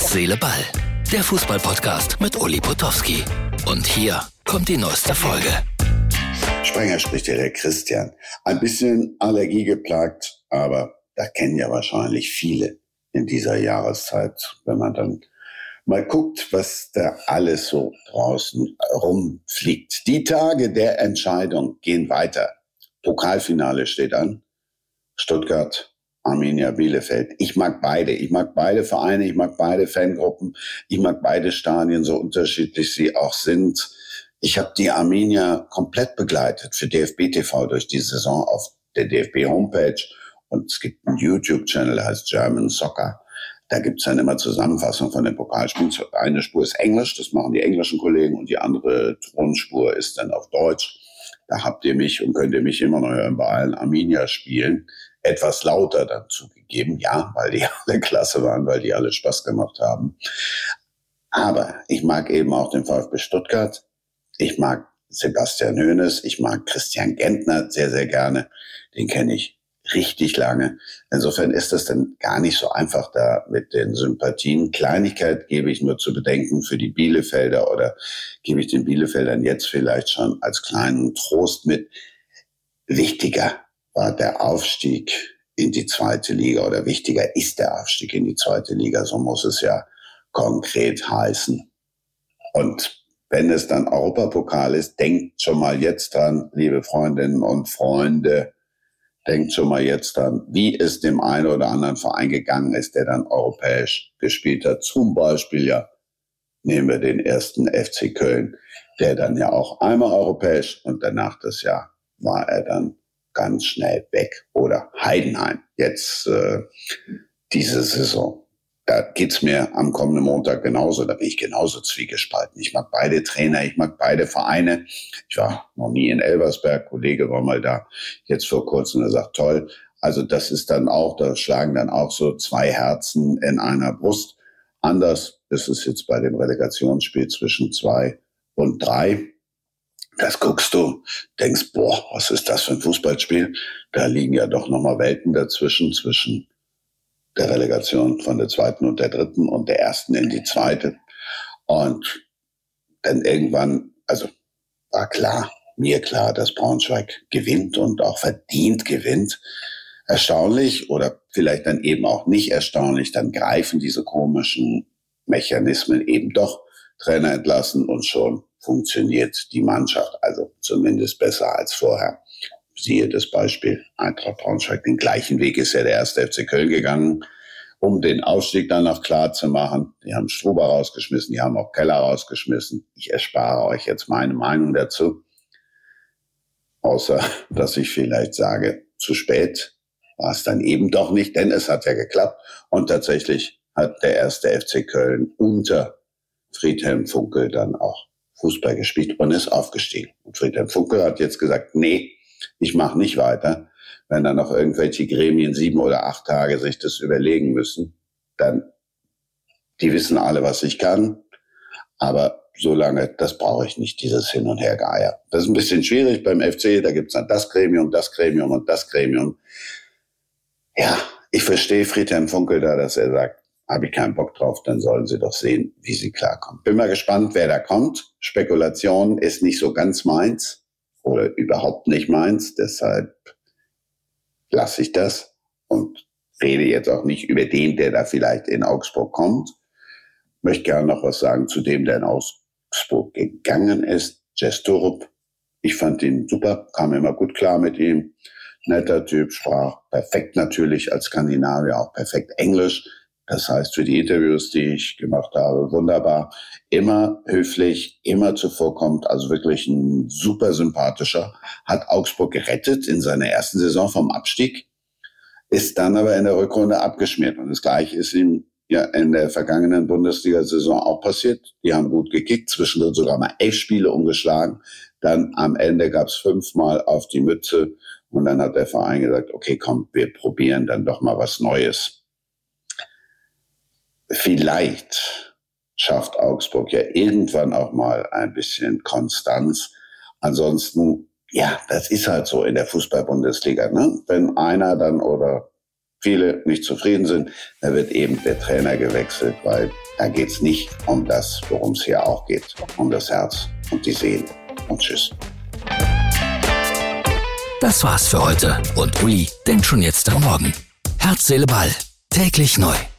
Herz, Seele, Ball. Der Fußball-Podcast mit Uli Potowski. Und hier kommt die neueste Folge. Sprenger spricht hier der Christian. Ein bisschen Allergie geplagt, aber das kennen ja wahrscheinlich viele in dieser Jahreszeit, wenn man dann mal guckt, was da alles so draußen rumfliegt. Die Tage der Entscheidung gehen weiter. Pokalfinale steht an. Stuttgart, Arminia Bielefeld. Ich mag beide. Ich mag beide Vereine, ich mag beide Fangruppen, ich mag beide Stadien, so unterschiedlich sie auch sind. Ich habe die Arminia komplett begleitet für DFB TV durch die Saison auf der DFB-Homepage. Und es gibt einen YouTube-Channel, der heißt German Soccer. Da gibt's dann immer Zusammenfassungen von den Pokalspielen. Eine Spur ist Englisch, das machen die englischen Kollegen, und die andere Tonspur ist dann auf Deutsch. Da habt ihr mich und könnt ihr mich immer noch hören bei allen Arminia-Spielen. Etwas lauter dann zugegeben, ja, weil die alle klasse waren, weil die alle Spaß gemacht haben. Aber ich mag eben auch den VfB Stuttgart. Ich mag Sebastian Hoeneß, ich mag Christian Gentner sehr, sehr gerne. Den kenne ich richtig lange. Insofern ist das dann gar nicht so einfach da mit den Sympathien. Kleinigkeit gebe ich nur zu bedenken für die Bielefelder oder gebe ich den Bielefeldern jetzt vielleicht schon als kleinen Trost mit. Wichtiger war der Aufstieg in die zweite Liga oder wichtiger ist der Aufstieg in die zweite Liga. So muss es ja konkret heißen. Und wenn es dann Europapokal ist, denkt schon mal jetzt dran, liebe Freundinnen und Freunde, denkt schon mal jetzt dran, wie es dem einen oder anderen Verein gegangen ist, der dann europäisch gespielt hat. Zum Beispiel, ja, nehmen wir den ersten FC Köln, der dann ja auch einmal europäisch und danach das Jahr war er dann ganz schnell weg. Oder Heidenheim, jetzt diese Saison. Da geht's mir am kommenden Montag genauso. Da bin ich genauso zwiegespalten. Ich mag beide Trainer, ich mag beide Vereine. Ich war noch nie in Elversberg, Kollege war mal da, jetzt vor kurzem, er sagt, toll. Also das ist dann auch, da schlagen dann auch so zwei Herzen in einer Brust. Anders ist es jetzt bei dem Relegationsspiel zwischen 2 und 3. Das guckst du, denkst, boah, was ist das für ein Fußballspiel? Da liegen ja doch nochmal Welten dazwischen, zwischen der Relegation von der zweiten und der dritten und der ersten in die zweite. Und dann irgendwann, also war klar, mir klar, dass Braunschweig gewinnt und auch verdient gewinnt. Erstaunlich oder vielleicht dann eben auch nicht erstaunlich, dann greifen diese komischen Mechanismen eben doch. Trainer entlassen und schon funktioniert die Mannschaft, also zumindest besser als vorher. Siehe das Beispiel Eintracht Braunschweig. Den gleichen Weg ist ja der erste FC Köln gegangen, um den Aufstieg dann noch klar zu machen. Die haben Struber rausgeschmissen, die haben auch Keller rausgeschmissen. Ich erspare euch jetzt meine Meinung dazu. Außer, dass ich vielleicht sage, zu spät war es dann eben doch nicht, denn es hat ja geklappt. Und tatsächlich hat der erste FC Köln unter Friedhelm Funkel dann auch Fußball gespielt und ist aufgestiegen. Und Friedhelm Funkel hat jetzt gesagt, nee, ich mache nicht weiter. Wenn dann noch irgendwelche Gremien 7 oder 8 Tage sich das überlegen müssen, dann, die wissen alle, was ich kann. Aber so lange, das brauche ich nicht, dieses Hin- und Hergeier. Das ist ein bisschen schwierig beim FC, da gibt's dann das Gremium und das Gremium. Ja, ich verstehe Friedhelm Funkel da, dass er sagt, habe ich keinen Bock drauf, dann sollen sie doch sehen, wie sie klarkommen. Bin mal gespannt, wer da kommt. Spekulation ist nicht so ganz meins oder überhaupt nicht meins. Deshalb lasse ich das und rede jetzt auch nicht über den, der da vielleicht in Augsburg kommt. Möchte gerne noch was sagen zu dem, der in Augsburg gegangen ist. Jess Torup. Ich fand ihn super, kam immer gut klar mit ihm. Netter Typ, sprach perfekt natürlich als Skandinavier, auch perfekt Englisch. Das heißt, für die Interviews, die ich gemacht habe, wunderbar. Immer höflich, immer zuvorkommt, also wirklich ein super sympathischer. Hat Augsburg gerettet in seiner ersten Saison vom Abstieg, ist dann aber in der Rückrunde abgeschmiert. Und das Gleiche ist ihm ja in der vergangenen Bundesliga-Saison auch passiert. Die haben gut gekickt, zwischendrin sogar mal 11 Spiele ungeschlagen. Dann am Ende gab es 5-mal auf die Mütze. Und dann hat der Verein gesagt, okay, komm, wir probieren dann doch mal was Neues. Vielleicht schafft Augsburg ja irgendwann auch mal ein bisschen Konstanz. Ansonsten, ja, das ist halt so in der Fußball-Bundesliga, ne? Wenn einer dann oder viele nicht zufrieden sind, dann wird eben der Trainer gewechselt, weil Da geht's nicht um das, worum es hier auch geht, um das Herz und die Seele. Und tschüss. Das war's für heute und Uli denkt schon jetzt am Morgen. Herz, Seele, Ball. Täglich neu.